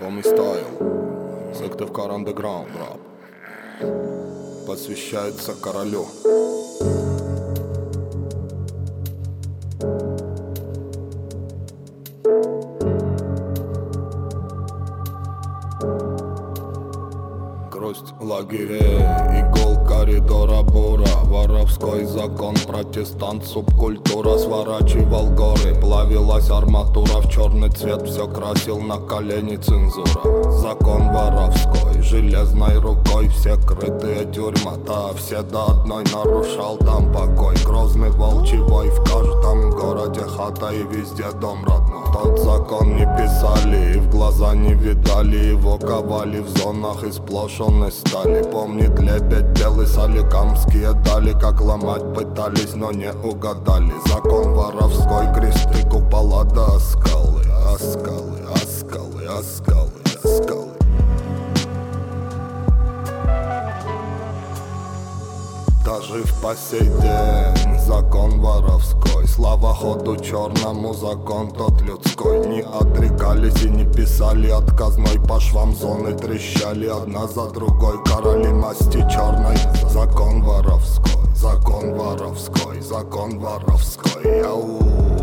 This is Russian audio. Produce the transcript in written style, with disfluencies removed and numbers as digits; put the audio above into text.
Знакомый стайл, Сыктывкар Underground рап, посвящается королю. Грусть лагерей, игол коридора бура, воровской закон, протестант, субкультура. Сворачивал горы, плавилась арматура, в черный цвет все красил на колени цензура. Закон воровской, железной рукой все крытые тюрьма, да все до одной нарушал там покой. Грозный волчий в каждом городе хата и везде дом родной. Тот закон не писали и в глаза не видали, его ковали в зонах из сплошенной стали. Помнит лебедь белый, соликамские дали, как ломать пытались, но не угадали. Закон воровской, кресты, купола до скалы, оскалы, оскалы, оскалы, оскалы. Дожив по сей день, закон воровской. Слава ходу черному, закон тот людской. Не отрекались и не писали отказной, по швам зоны трещали одна за другой. Короли масти черной, закон воровской, закон воровской, закон воровской. Ау.